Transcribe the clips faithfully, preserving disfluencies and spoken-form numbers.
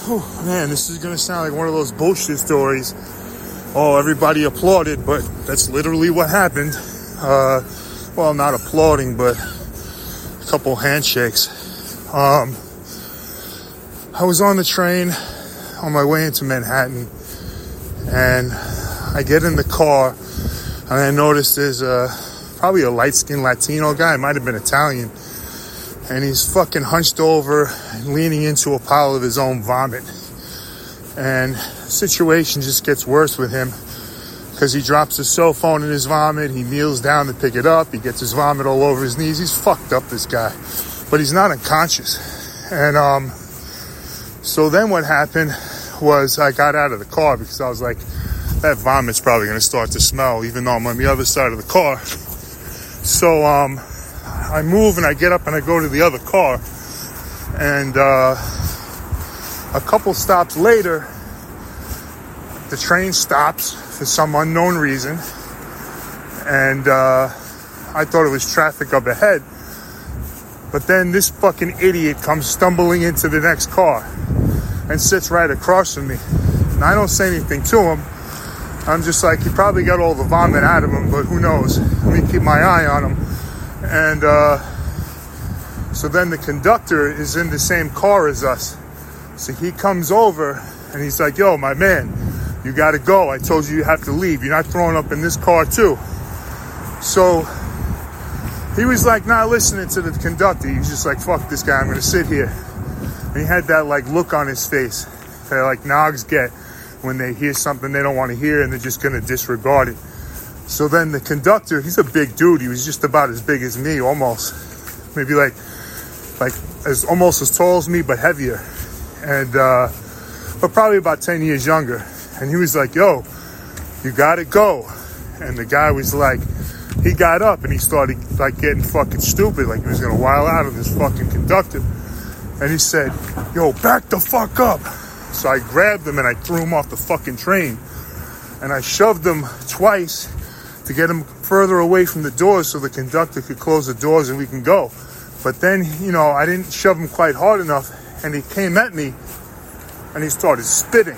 Oh, man, this is going to sound like one of those bullshit stories. Oh, everybody applauded, but that's literally what happened. Uh, well, not applauding, but a couple handshakes. Um, I was on the train on my way into Manhattan, and I get in the car, and I noticed there's a, probably a light-skinned Latino guy, might have been Italian, and he's fucking hunched over and leaning into a pile of his own vomit. And the situation just gets worse with him because he drops his cell phone in his vomit. He kneels down to pick it up. He gets his vomit all over his knees. He's fucked up, this guy. But he's not unconscious. And um, so then what happened was I got out of the car because I was like, that vomit's probably going to start to smell, even though I'm on the other side of the car. So um, I move and I get up and I go to the other car. And uh, a couple stops later, the train stops for some unknown reason. And uh, I thought it was traffic up ahead. But then this fucking idiot comes stumbling into the next car and sits right across from me. And I don't say anything to him. I'm just like, he probably got all the vomit out of him, but who knows? Let me keep my eye on him. And uh, so then the conductor is in the same car as us. So he comes over and he's like, yo, my man, you got to go. I told you you have to leave. You're not throwing up in this car too. So he was like not listening to the conductor. He was just like, fuck this guy. I'm going to sit here. And he had that like look on his face that like Nogs get when they hear something they don't want to hear and they're just going to disregard it. So then the conductor, he's a big dude. He was just about as big as me, almost. Maybe like, like as almost as tall as me, but heavier. And, uh, but probably about ten years younger. And he was like, yo, you got to go. And the guy was like, he got up and he started like getting fucking stupid. Like he was going to wild out on this fucking conductor. And he said, yo, back the fuck up. So I grabbed him and I threw him off the fucking train. And I shoved him twice to get him further away from the doors so the conductor could close the doors and we can go. But then, you know, I didn't shove him quite hard enough and he came at me and he started spitting.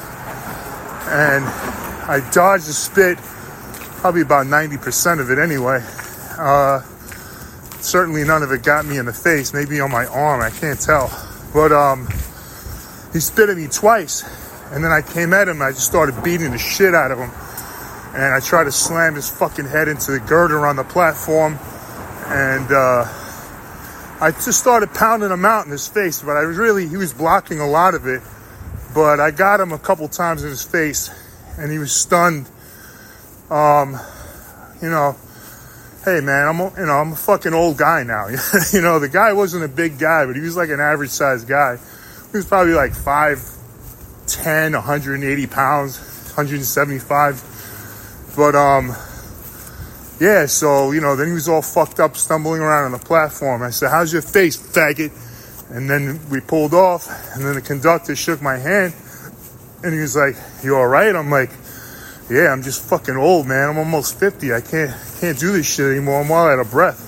And I dodged the spit, probably about ninety percent of it anyway. Uh, certainly none of it got me in the face, maybe on my arm, I can't tell. But, um... he spit at me twice, and then I came at him, and I just started beating the shit out of him. And I tried to slam his fucking head into the girder on the platform, and uh, I just started pounding him out in his face, but I was really, he was blocking a lot of it, but I got him a couple times in his face, and he was stunned. Um, you know, hey man, I'm, you know, I'm a fucking old guy now. You know, the guy wasn't a big guy, but he was like an average sized guy. He was probably like five ten, one hundred eighty pounds, one hundred seventy-five. But, um, yeah, so, you know, then he was all fucked up, stumbling around on the platform. I said, how's your face, faggot? And then we pulled off, and then the conductor shook my hand, and he was like, you all right? I'm like, yeah, I'm just fucking old, man. I'm almost fifty. I can't can't do this shit anymore. I'm all out of breath.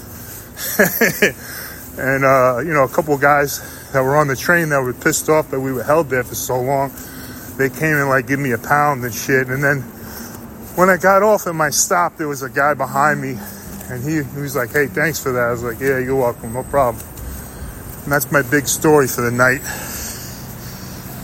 And, uh, you know, a couple of guys that were on the train that were pissed off that we were held there for so long, they came and like give me a pound and shit. And then when I got off at my stop, there was a guy behind me and he, he was like, hey, thanks for that. I was like, yeah, you're welcome, no problem. And that's my big story for the night.